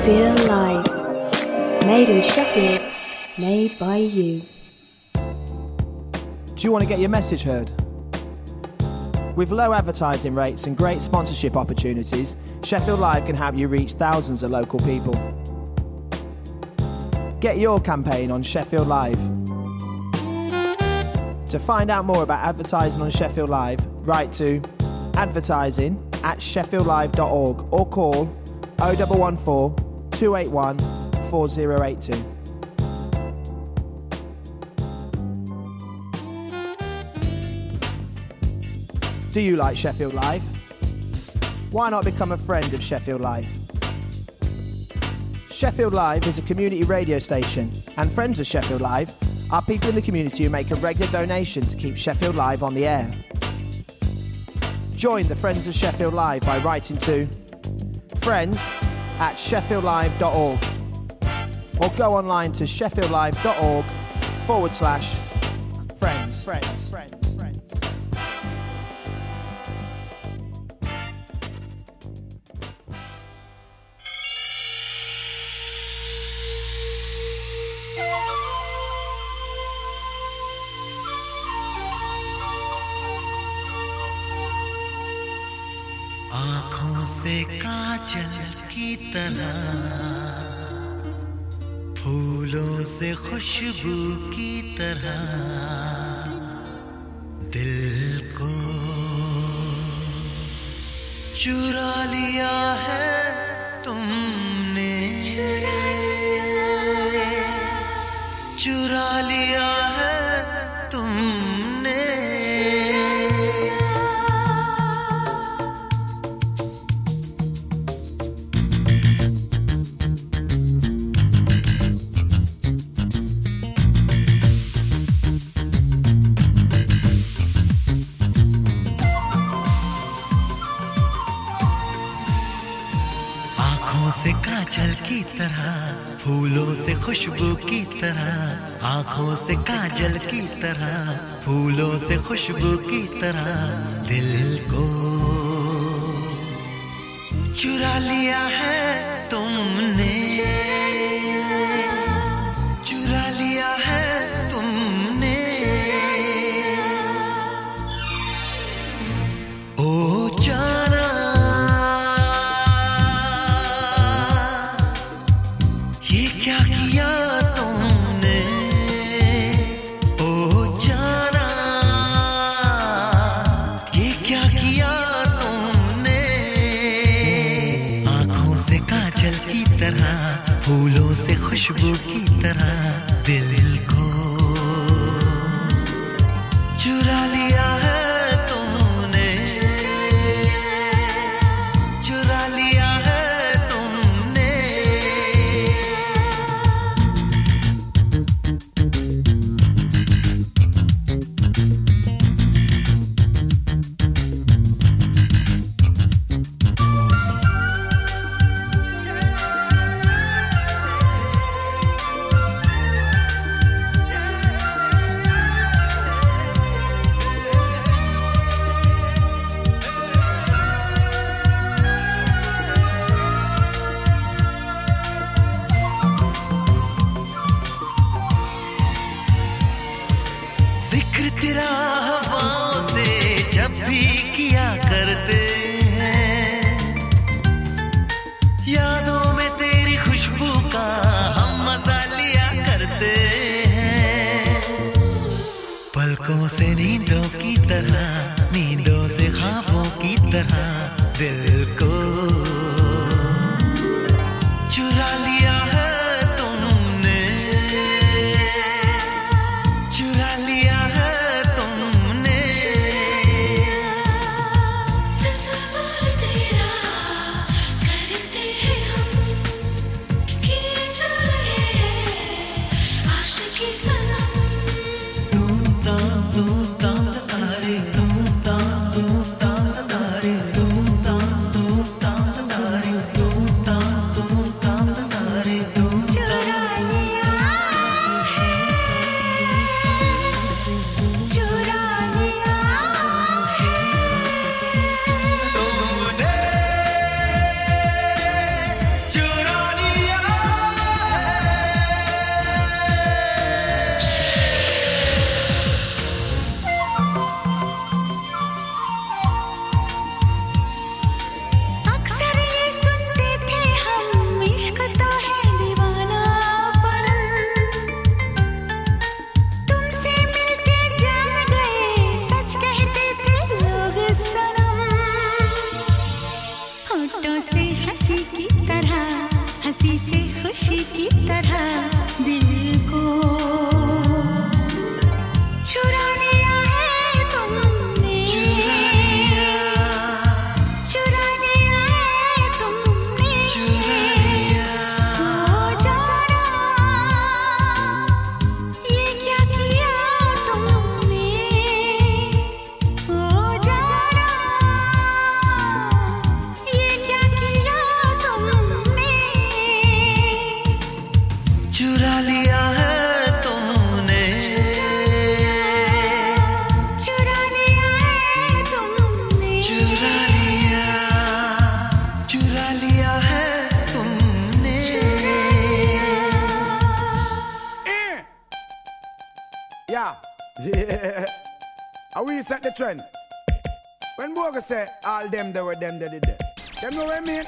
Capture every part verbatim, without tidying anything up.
Sheffield Live. Made in Sheffield, made by you. Do you want to get your message heard? With low advertising rates and great sponsorship opportunities, Sheffield Live can help you reach thousands of local people. Get your campaign on Sheffield Live. To find out more about advertising on Sheffield Live, write to advertising at sheffield live dot org or call oh one one four, two eight one, four oh eight two. Do you like Sheffield Live? Why not become a friend of Sheffield Live? Sheffield Live is a community radio station, and friends of Sheffield Live are people in the community who make a regular donation to keep Sheffield Live on the air. Join the Friends of Sheffield Live by writing to friends at sheffield live dot org or go online to sheffield live dot org forward slash friends. Friends. Friends. Friends. आँखों से काजल की तरह, फूलों से खुशबू की तरह, दिल को चुरा लिया है तुमने, चुरा लिया है तुमने। से काजल की तरह, फूलों से खुशबू की तरह, आँखों से काजल की तरह, फूलों से खुशबू की तरह, दिल को चुरा लिया है तुमने, चुरा लिया है तुमने। ओ जाना क्या किया तुमने, ओ जाना ये क्या किया तुमने। आँखों से काजल की तरह, फूलों से खुशबू की तरह, दिल को चुरा लिया है तुमने, चुरा लिया है। Yeah. And we set the trend. When Boga say all them they were them they did that. Them know what I mean?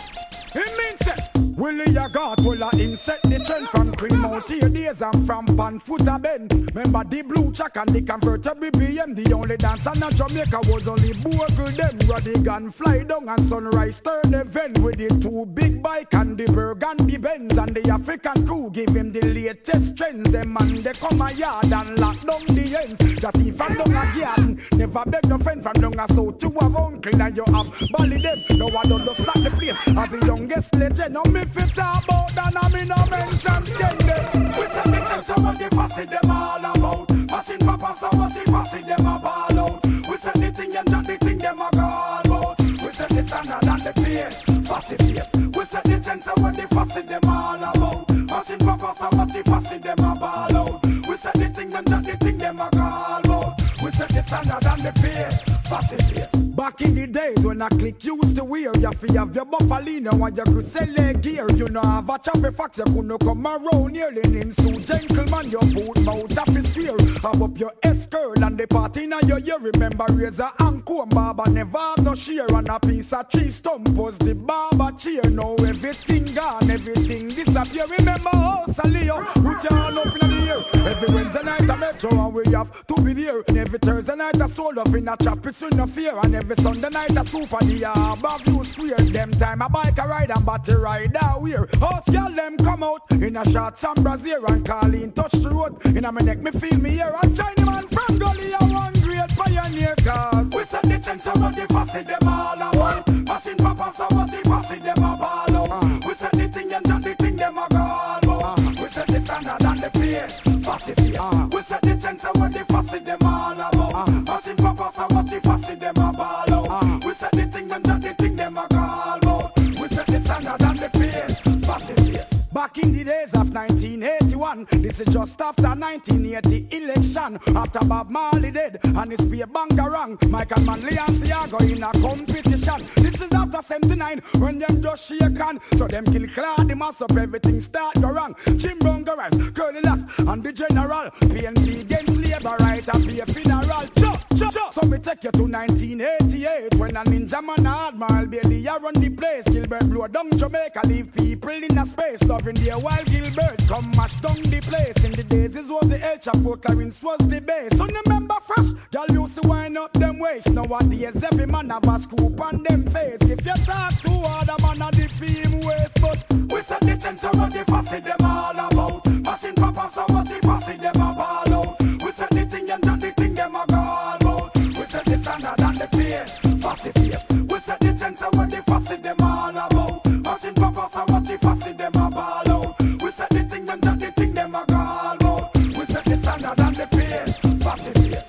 It means that Willie ya got will a inset the trend from cream out here days and from pan foot a bend. Remember the blue check and the convertible B M. The only dance in Jamaica was only Bogle them. Radigan fly down and sunrise turn event with the two big bike and the Burgundy Benz and the African crew give him the latest trends. Them man they come a yard and lock down the ends. That if from down again, never beg no friend from down a south to have uncle and you have bally them. No one don't just start the place as the youngest legend. No me fit talk about that, I mean no mention skin them. We say the chance so what the fussy them all about. Machine papa so what the fussy them a ball out. We say the thing and just the thing them a call about. We say the standard and the pace, fussy face. We say the chance so what the fussy them all about. Machine papa so what the fussy them a ball out. We say the thing and just the thing them a call about. We say the standard and the pace, fussy face. Back in the days when I click used to wear, you fi have your buffalino and your Crucelle gear. You know have a choppy fox, you couldn't come around here. Linen suit, gentleman, your boot mouth off is square. Have up your S-curl and the party now your year. Remember razor and comb, barber never have no shear. And a piece of tree stump was the barber chair. Now everything gone, everything disappear. Remember house a Leo, with your hand up in the air. Every Wednesday night a metro and we have to be there. And every Thursday night a soul up in a chop, it's in no fear. And every Sunday night a super the Harbour View Square. Them time a bike a ride and battery ride a wear. Hot girl them come out in a short some brazier and Carleen touch the road. In a me neck me feel me here. A Chinese man from Gully a one great pioneer cause we said the chance about the fussy them all about. Machine papa so what the fussy them a ball out. Uh. We said the thing and just the thing them a call about. Uh. We said the standard and the pace, fussy face. Uh. We said the chance about the fussy them all about. Uh. Machine papa so what the fussy them a ball out. Uh. We said the thing and just the thing them a call about. We said the standard and the pace, fussy face. Back in the days of nineteen eighty-one, this is just after nineteen eighty election. After Bob Marley dead and his peer bangarang, Michael Manley and Siago in a competition. This is after seventy-nine when them just shake hand. So them kill Claude, the mass up, everything start go wrong. Jim Bunga Rice, Curly Lass and the General. P N P against labor right and be a funeral. Chop, chop, chop. So me take you to nineteen eighty-eight when a ninja man Admiral Bailey a run the place. Gilbert blow down Jamaica, leave people in a space. Loving there while Gilbert come mash down the place. In the days it was the El Chapo, Clarence was the base. So remember fresh, y'all used to wind up them waist. Nowadays every man have a scoop on them face. If you talk too hard, a man a the fame waste. But we said the chance so what the fussy them all about. Machine papa so what the fussy them a ball out. We said the thing and just the thing them a call about. We said the standard and the pace, fussy face. We said the chance so what the fussy them all about. Machine papa so what the fussy them a ball out. We said the thing and just the thing them a call about. We said the standard and the pace, fussy face.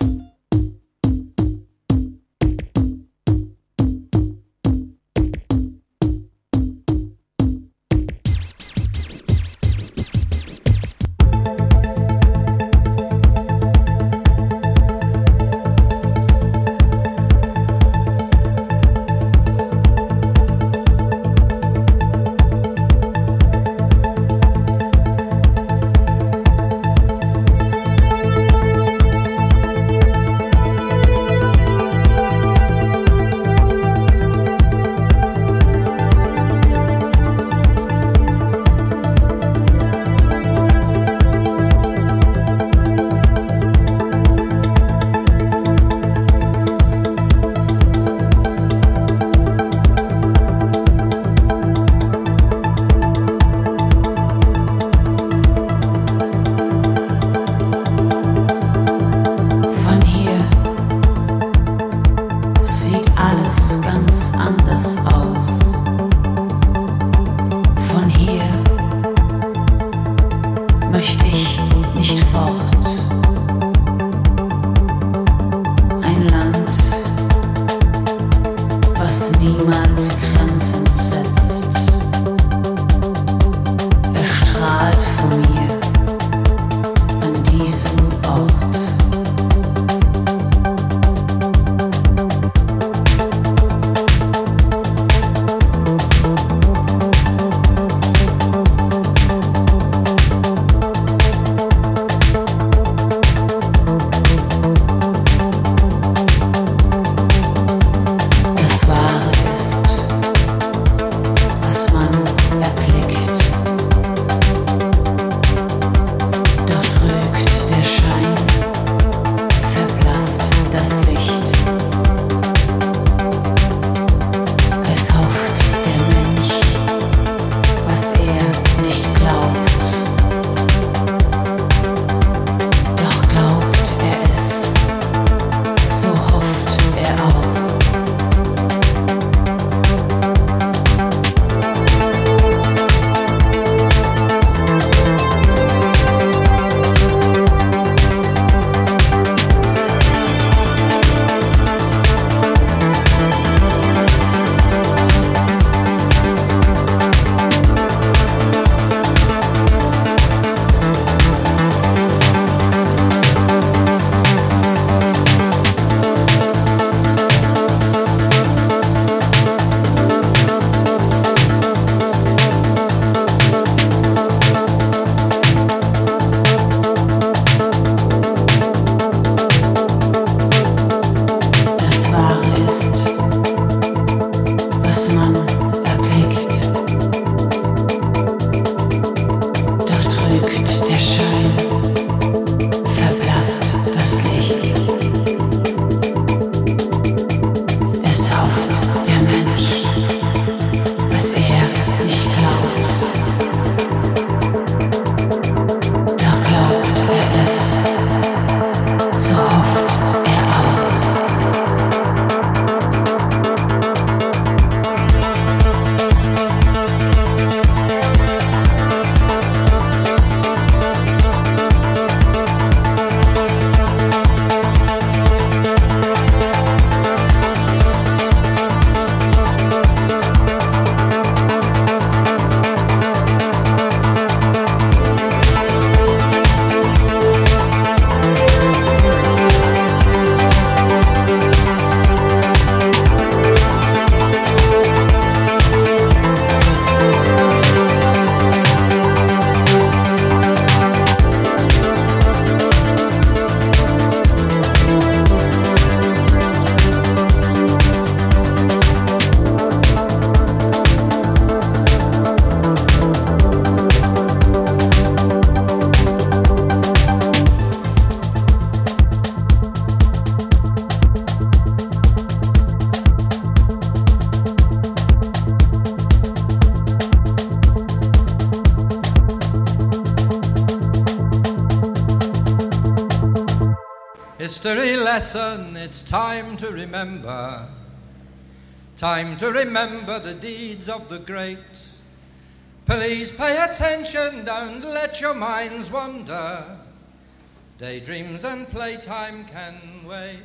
History lesson, it's time to remember. Time to remember the deeds of the great. Please pay attention, don't let your minds wander. Daydreams and playtime can wait.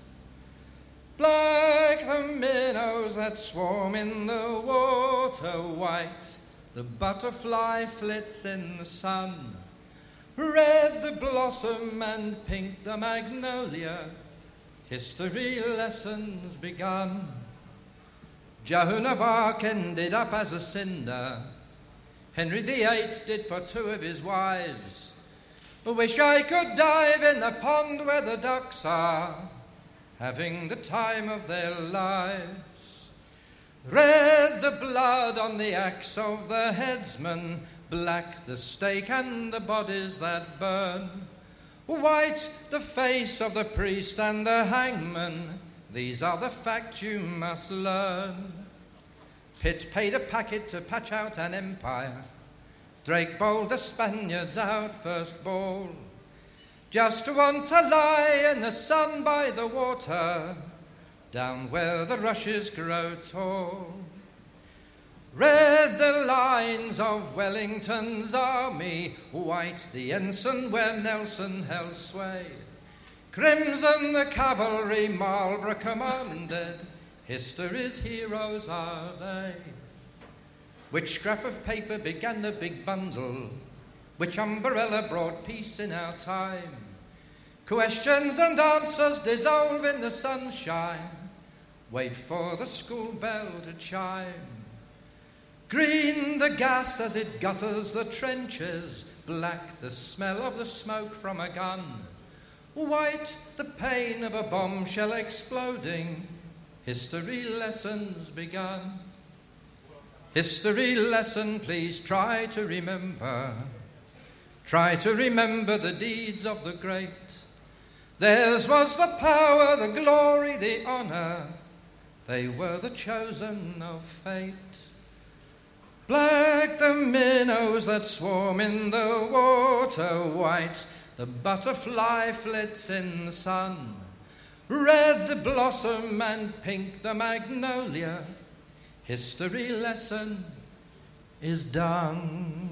Black the minnows that swarm in the water, white the butterfly flits in the sun, red the blossom and pink the magnolia. History lessons begun. Joan of Arc ended up as a cinder. Henry the Eighth did for two of his wives. Wish I could dive in the pond where the ducks are, having the time of their lives. Red the blood on the axe of the headsman, black the stake and the bodies that burn, white the face of the priest and the hangman. These are the facts you must learn. Pitt paid a packet to patch out an empire. Drake bowled the Spaniards out first ball, just to want to lie in the sun by the water, down where the rushes grow tall. Red the lines of Wellington's army, white the ensign where Nelson held sway, crimson the cavalry Marlborough commanded. History's heroes are they. Which scrap of paper began the big bundle? Which umbrella brought peace in our time? Questions and answers dissolve in the sunshine. Wait for the school bell to chime. Green the gas as it gutters the trenches, black the smell of the smoke from a gun, white the pain of a bombshell exploding. History lessons begun. History lesson, please try to remember. Try to remember the deeds of the great. Theirs was the power, the glory, the honour. They were the chosen of fate. Black the minnows that swarm in the water, white the butterfly flits in the sun, red the blossom and pink the magnolia. History lesson is done.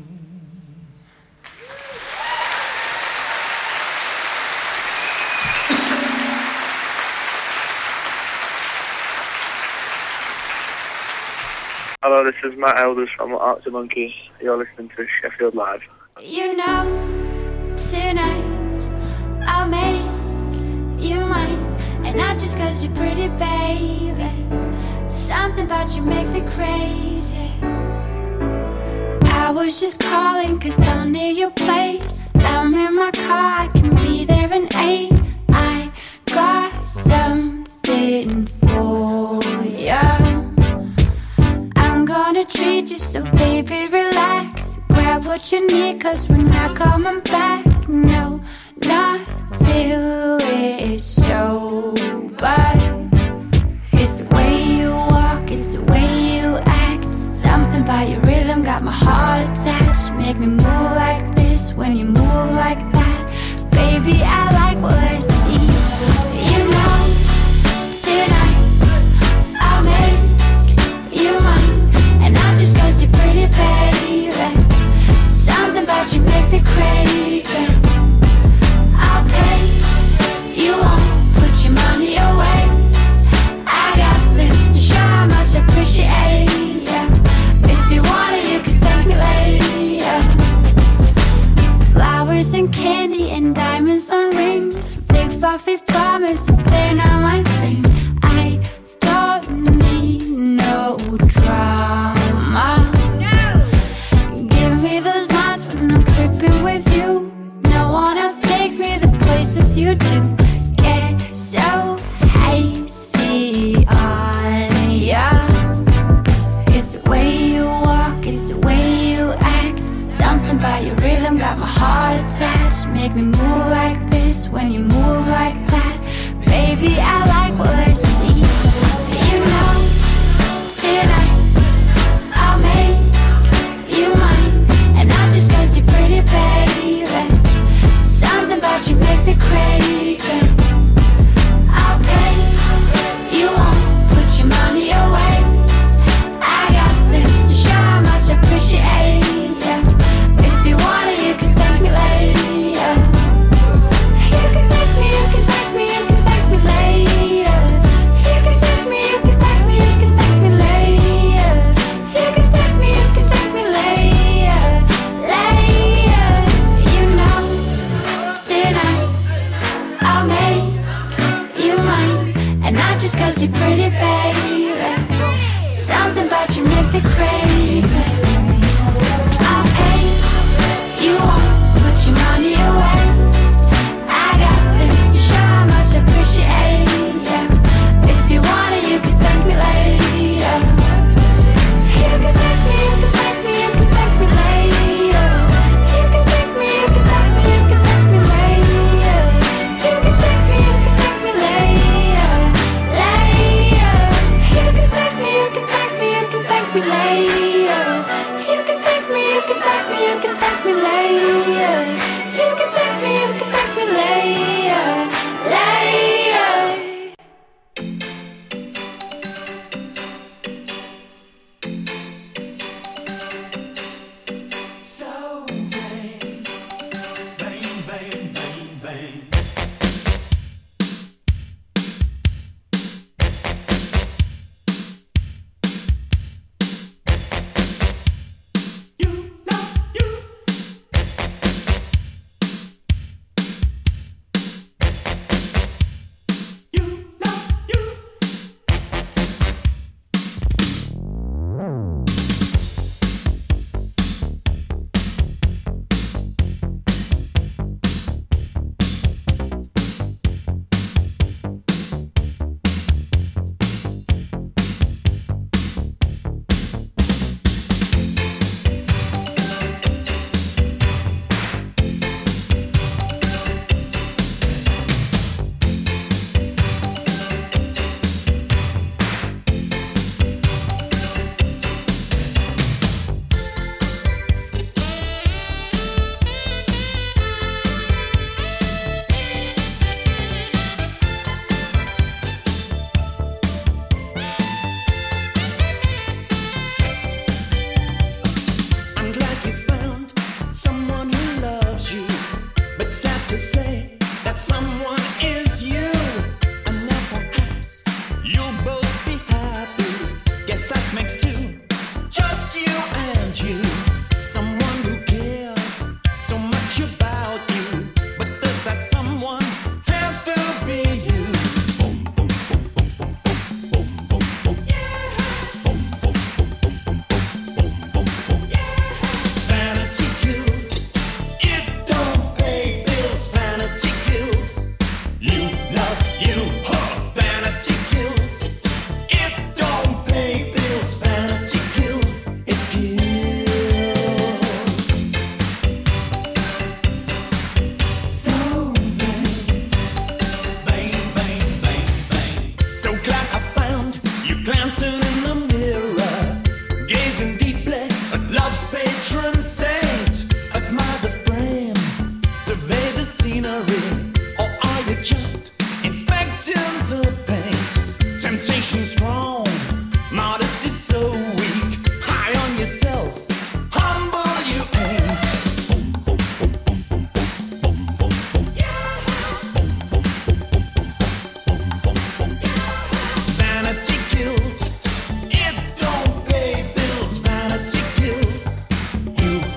Hello, this is Matt Elders from Arctic Monkeys. You're listening to Sheffield Live. You know, tonight I'll make you mine, and not just 'cause you're pretty, baby. Something about you makes me crazy. I was just calling 'cause I'm near your place. I'm in my car, I can be there in eight. I got something for you. I'm gonna treat you, so baby relax. Grab what you need, 'cause we're not coming back. No, not till it's over. It's the way you walk, it's the way you act. Something about your rhythm got my heart attached. Make me move like this when you move like that. Baby, I like what I see. You know, tonight I'll make you mine, and not just 'cause you're pretty, baby. Something about you makes me crazy. I'll pay you on, put your money away. I got this to show how much I appreciate you. If you want it, you can take it later. Flowers and candy and diamonds on rings. Big fluffy promises, they're not my thing. I don't need no drama. Give me those nights when I'm tripping with you. No one else takes me the places you do. Get so hazy on ya. It's the way you walk, it's the way you act. Something about your rhythm got my heart attached. Make me move like this when you move like that. Baby, I like what I see. You know, tonight I'll make you mine, and not just 'cause you're pretty, baby. Something about you makes me crazy. patron saint, admire the frame, survey the scenery, or are you just inspecting the paint? Temptation strong, modesty so weak, high on yourself, humble you ain't. Vanity kills, it don't pay bills. Vanity kills, you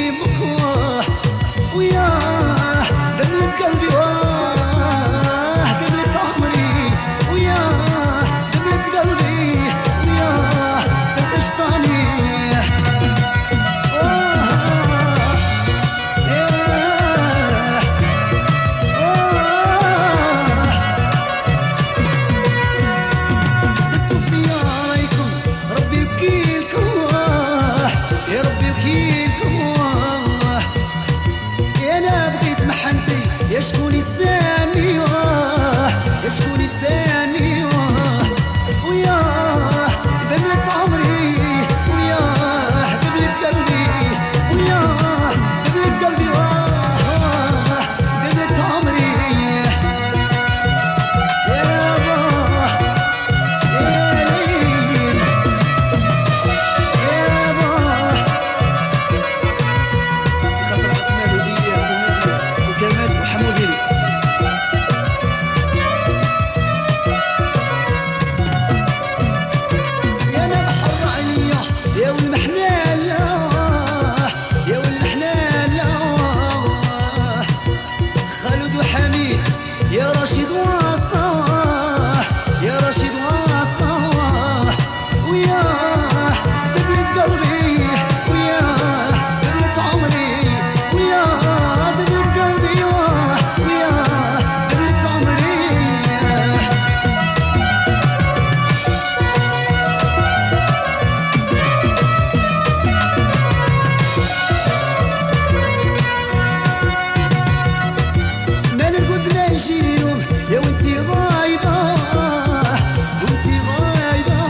حبيبك واه وياه دبلة قلبي واه دبلة عمري وياه دبلة قلبي وياه تفشطاني يا شكون يساني واه يا شكون يساني واه وياه دبلة عمري وياه دبلة قلبي وياه دبلة قلبي واه دبلة عمري يا باه يا ليل يا باه خطرت مالودية سمعنا وكلمات محمودي يا نبحر عينيا يا والمحنان يا والمحنان خالد وحميد يا رشيد واسطة يا رشيد واسطة وياه دبلة قلبي وياه دبلة عمري وياه دبلة قلبي وياه دبلة عمري ما نرقد ما يجيني يوم يا وانتي غايبة وانتي غايبة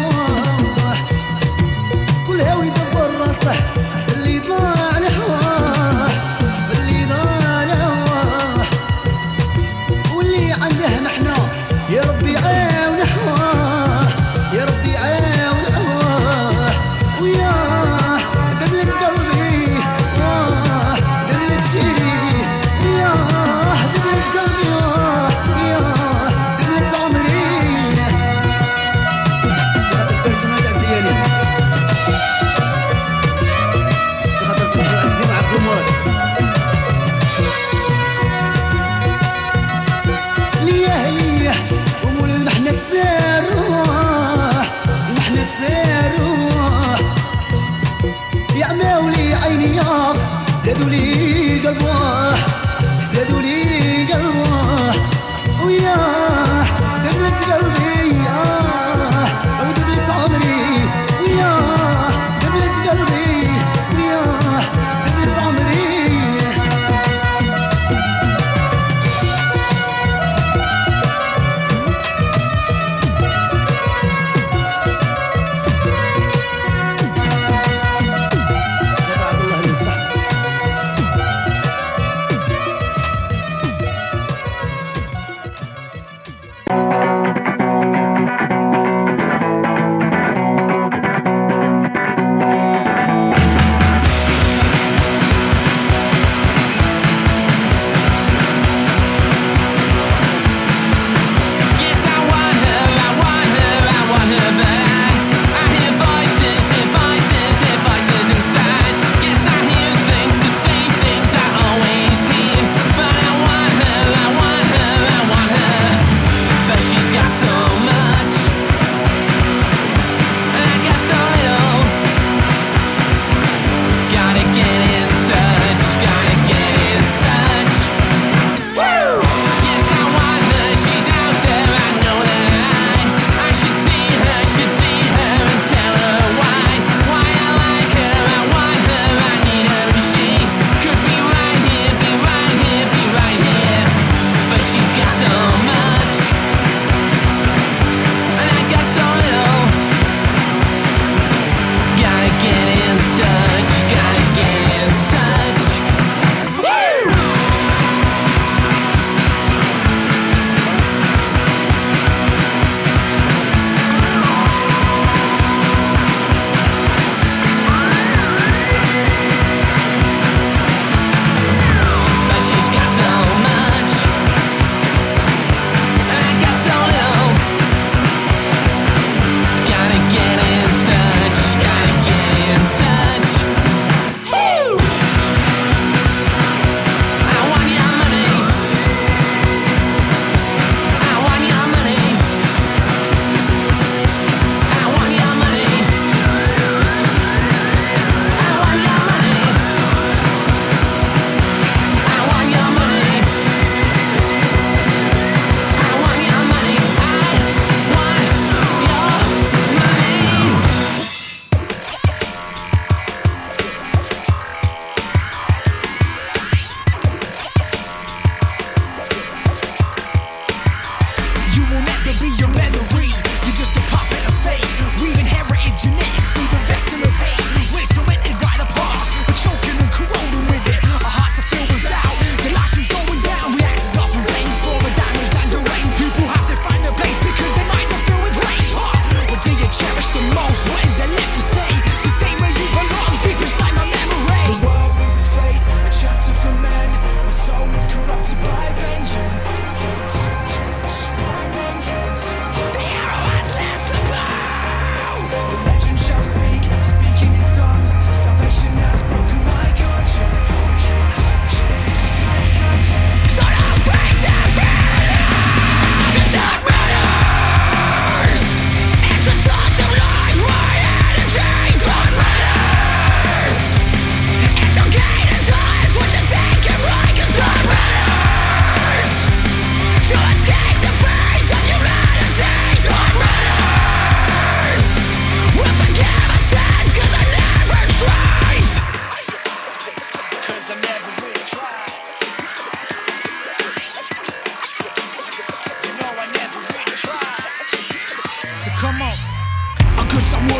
كل هاوي يدبر راسه اللي ضاع لهواه اللي ضاع لهواه واللي عنده محنة يا ربي عاونه هواه يا ربي عاونه هواه وياه دبلة قلبي واه دبلة شيري وياه دبلة قلبي واه وياه دبلة عمري هذا الدرس ما تعزياني خاطر تروحوا عزي معكم ورد ليه ليه ومول المحنة تساروه المحنة تساروه يا مولي عيني يا زادوا لي قلبه زادوا لي قلبه وياه دبلة قلبي ياه ودبلة عمري وياه دبلة قلبي وياه دبلة عمري عبد الله بن صح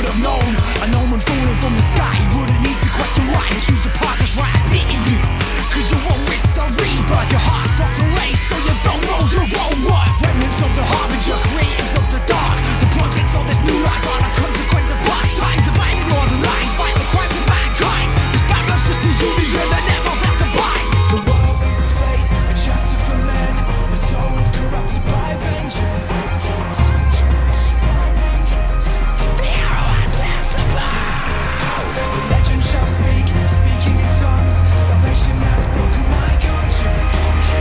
would have known. An omen falling from the sky. You wouldn't need to question why. You choose the path that's right beating you. Cause you won't risk the rebirth. Your heart's locked to lace, so you don't know your own worth. Remnants of the harbinger, creators of the dark. The projects of this new life are a consequence of past time. Dividing all the lines, fight the crimes of mankind. This battle's just a union that never fails to bite. The world is a fate, a chapter for men. The soul is corrupted by vengeance. The hero has left the bow. The legend shall speak, speaking in tongues. Salvation has broken my conscience.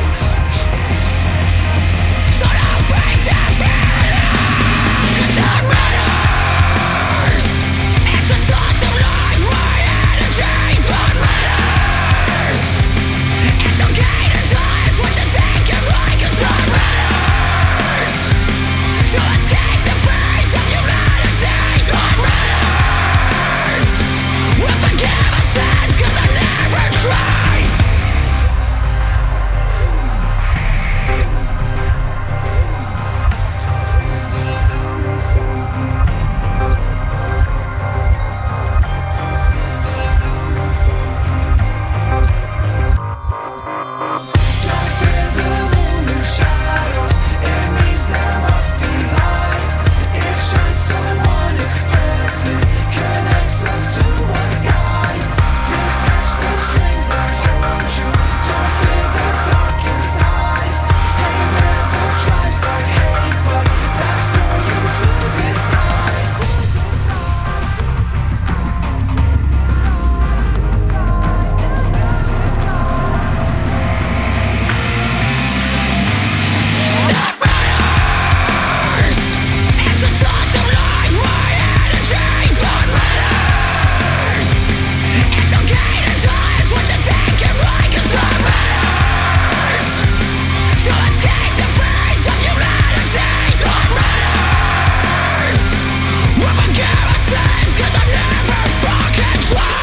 So don't face the fear, 'cause I'm runners. It's the source of life, my energy. I'm runners. It's okay to decide what you think you're right, 'cause I'm runners. To escape the fate of humanity. I'm runners. We'll forgive our sins, 'cause I never tried. Don't fear the looming shadows. It means there must be light. It shines so unexpected, connects us to one sky. Detach the strings that hold you. Don't fear the dark inside. Hate never tries to hate, but that's for you to decide. It's the source of life, my energy. I'm runners. It's okay to decide what you think you're right, 'cause I'm runners. To escape the fate of humanity. I'm runners. We'll forgive our sins, 'cause I never fucking tried.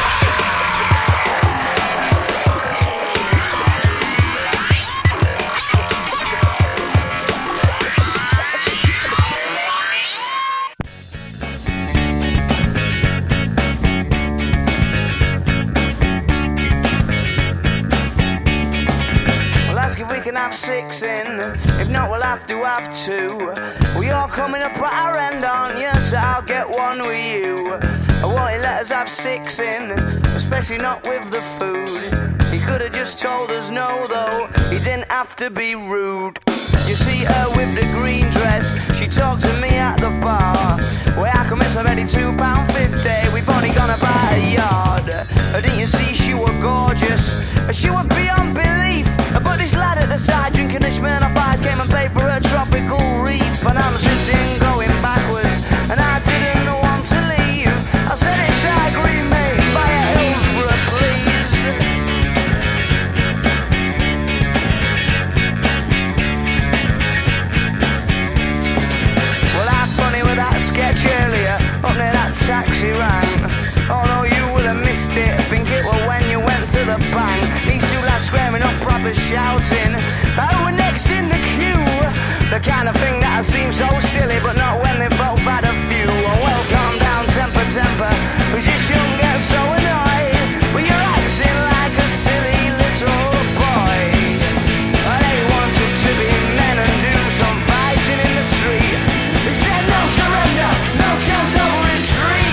I'll ask if we can have six in. If not, we'll have to have two. Well, you're coming up at our end, aren't you? So I'll get one with you. I want you let us have six in, especially not with the food. He could have just told us no, though. He didn't have to be rude. You see her with the green dress. She talked to me at the bar. Well, how come it's already two pounds fifty? We've only gone about a yard. Uh, Didn't you see she was gorgeous? Uh, She was beyond belief. Uh, But this lad at the side drinking the Smirnoff Ice came and paid for a tropical reef. And I'm sitting going backwards, and I didn't want to leave. I said it's I agree, mate, by a Hillsborough, please. Well, I funny with that sketch earlier, up near that taxi rank. Although you will have missed it, think it was when you went to the bank. These two lads squaring up, proper shouting. Oh, we're next in the queue. The kind of thing that seems so silly, but not when they both had a few. Oh, well, calm down, temper, temper. We just shouldn't get so annoyed. But you're acting like a silly little boy. Well, they wanted to be men and do some fighting in the street. They said no surrender, no counter retreat.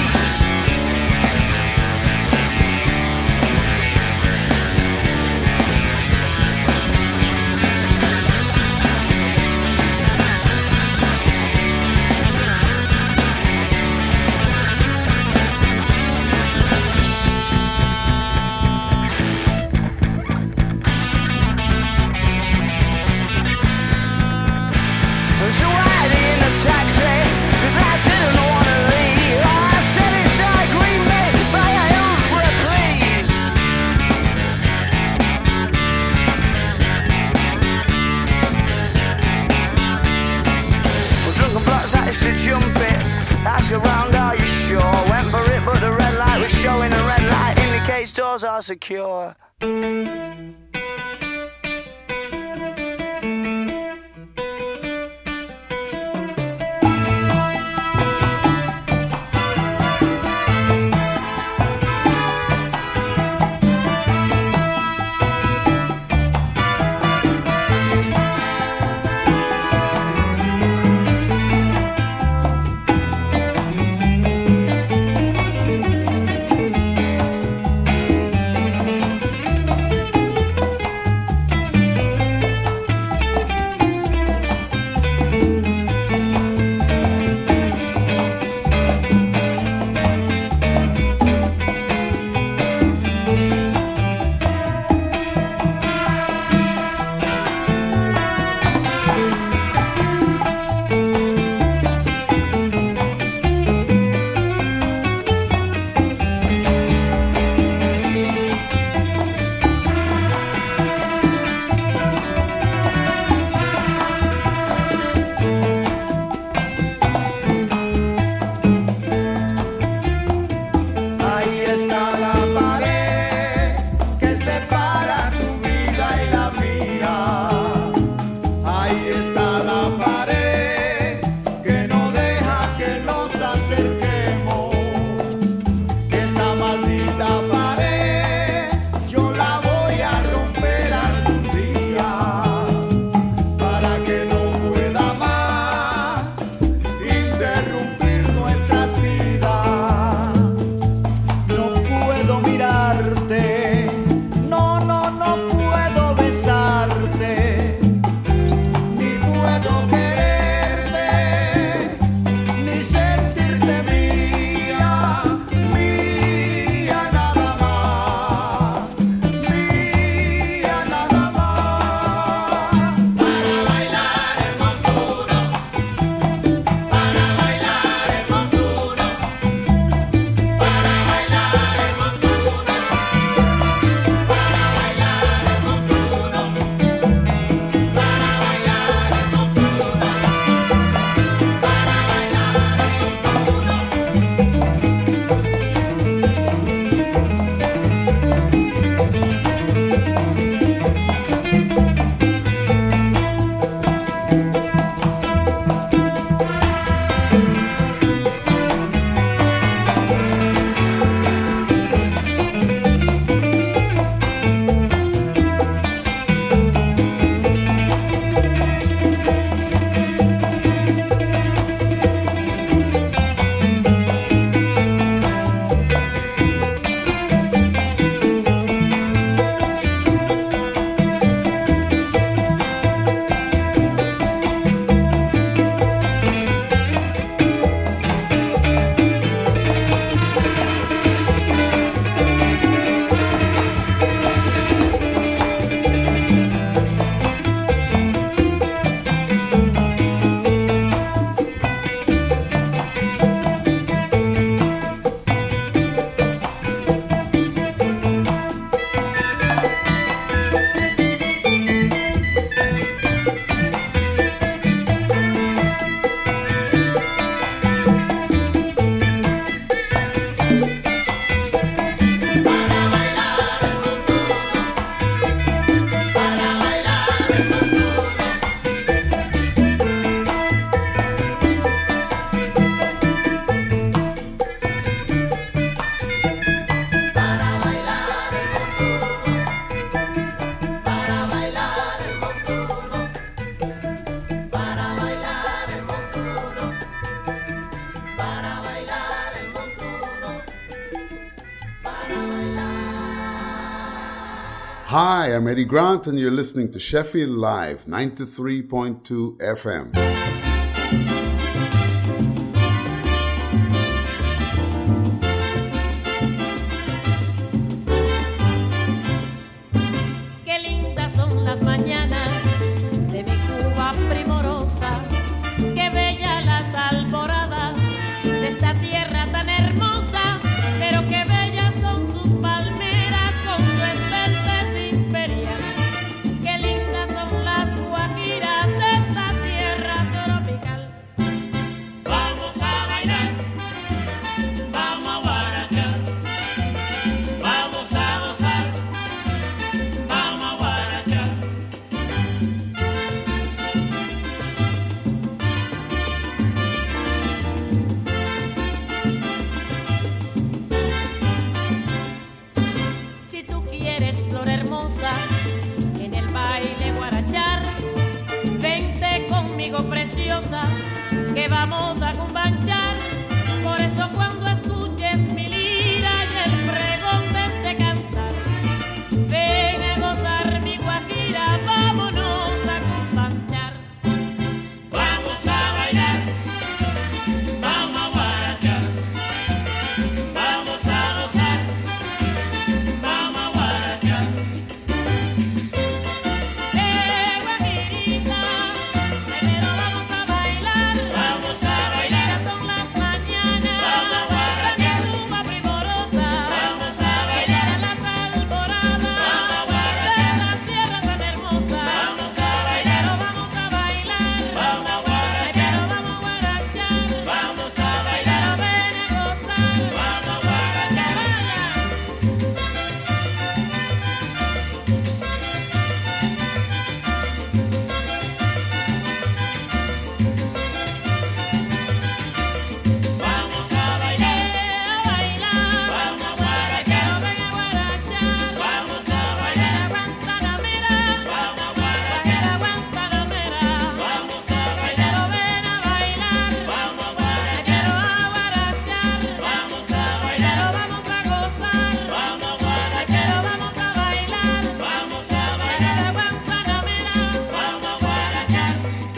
So riding in a taxi, 'cause I didn't want to leave. I said it's I agree, mate, by a Hillsborough, please. Well, drunken blocks managed to jump it. Ask around, are you sure? Went for it, but the red light was showing. A red light indicates doors are secure. Hi, I'm Eddie Grant, and you're listening to Sheffield Live, ninety-three point two F M. Qué lindas son las mañanas de mi Cuba primorosa, qué bellas las alboradas de esta tierra tan hermosa, pero qué bellas son sus palmeras con su esbeltez imperial. Qué lindas son las guajiras de esta tierra tropical. Vamos a bailar, vamos a guarachar, vamos a gozar, vamos a guarachar. Si tú quieres, flor hermosa, en el baile guarachar, vente conmigo, preciosa, que vamos a cumbanchar. Por eso cuando escuches mi lira y el pregón de este cantar, ven a gozar mi guajira, vámonos a cumbanchar. Vamos a bailar, vamos a guarachar, vamos a gozar, vamos a guarachar. Eh, guajirita, primero vamos a bailar. Vamos a bailar, Ya son las mañanas, vamos a guarachar, de mi Cuba primorosa, vamos a bailar, a las alboradas, vamos a de guarachar, la tierra tan hermosa. vamos a bailar, Pero vamos a bailar, vamos a guarachar, pero vamos a guarachar, vamos a bailar, pero ven a gozar, vamos a guarachar. vaya. Vamos a bailar, A bailar, vamos a guarachar, pero ven a guarachar, vamos a bailar, Guantanamera, vamos a guarachar, Guantanamera, vamos a bailar, pero ven a bailar, vamos a me guarachar, quiero a guarachar, vamos a pero bailar, vamos a gozar, vamos a me guarachar, quiero vamos a bailar, vamos a me bailar, quiero Guantanamera. vamos a guarachar.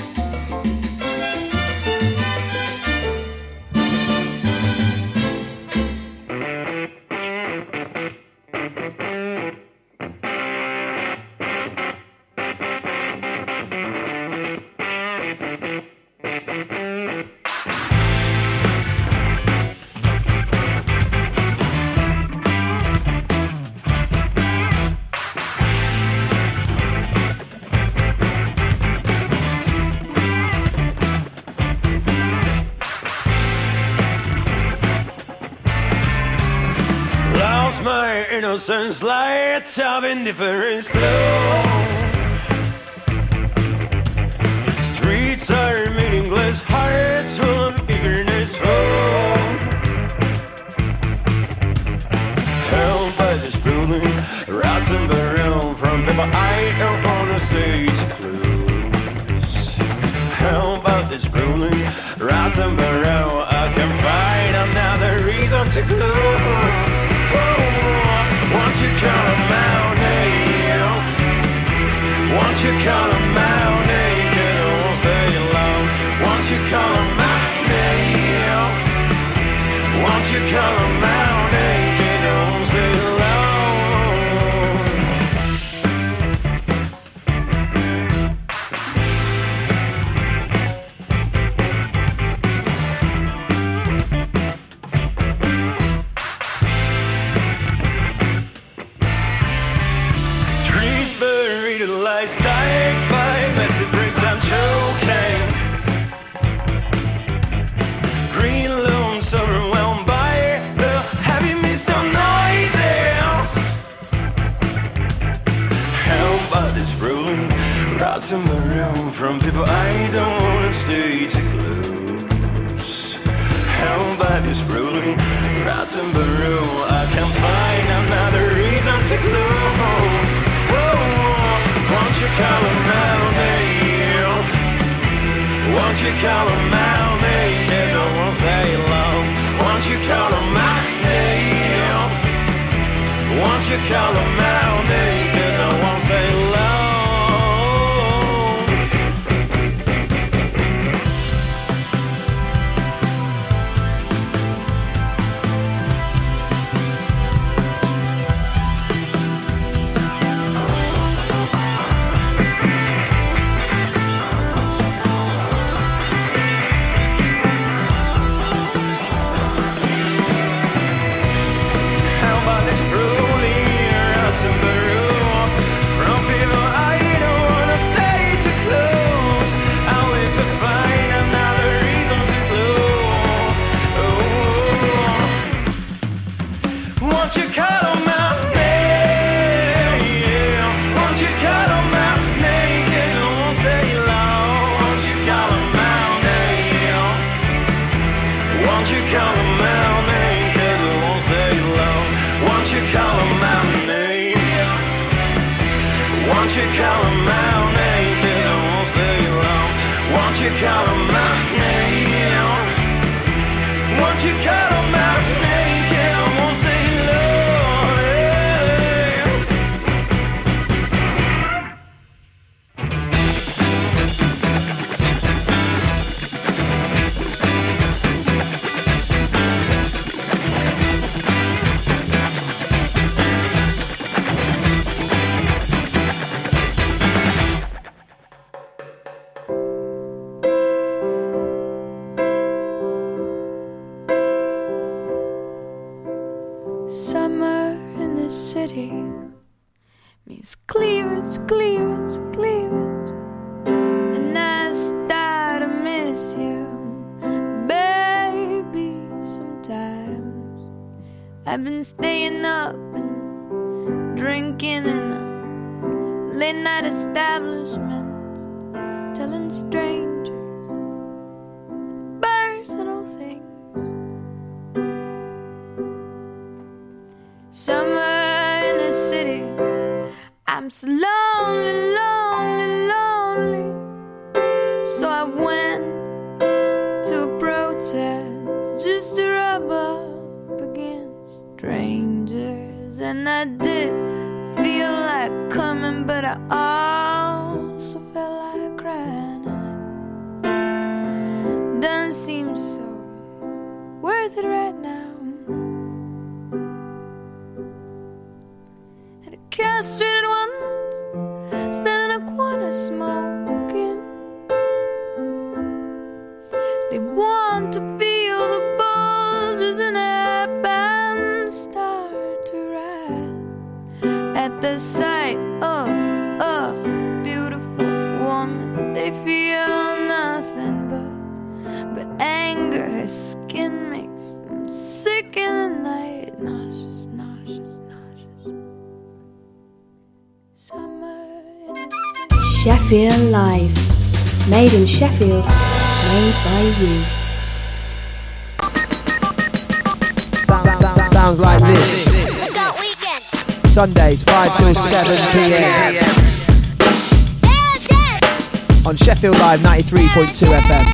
Lost my innocence, lights of indifference glow. Streets are meaningless, hearts full of eagerness. Oh, held by this building, rats and barrel from people I don't wanna stay too close. Held by this building, rats and barrel, I can find another reason to close. Once you call them out, hey, once you call them out, hey, they won't stay alone. Once you call them out, hey, once you call them out, hey, they don't stay alone. Trees buried in light, stacked by massive bricks, I'm choking. Green looms overwhelmed by the heavy mist of noises. Held by this ruling, rots in my room from people I don't wanna stay too close. Held by this ruling, rots in my room, I can't find another reason to close. Won't you call them out, hey, won't you call them out, hey, they don't stay long. Won't you call them out, hey, won't you call them out, hey, they don't Won't you call them out name? Cause I won't stay long. Won't you call them out name? Won't you call them out name? Cause I won't stay long. Summer in the city means cleavage, cleavage, cleavage. And I start to miss you, baby, sometimes. I've been staying up and drinking in a late night establishment, telling strangers personal things. Summer in the city, I'm so lonely, lonely, lonely. So I went to a protest just to rub up against strangers. And I did feel like coming, but I also felt like crying. And it doesn't seem so worth it right now. Castrated ones standing in a corner smoking. They want to feel the bulges in their pants start to rise at the sight of a beautiful woman. They feel nothing but but anger. Her skin makes them sick in the night, nauseous, nauseous, nauseous. Sheffield Live. Made in Sheffield, made by you. Sounds, sounds, sounds like this. Sundays, five till seven p.m. on Sheffield Live ninety-three point two F M.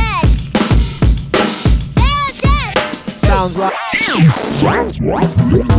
Sounds like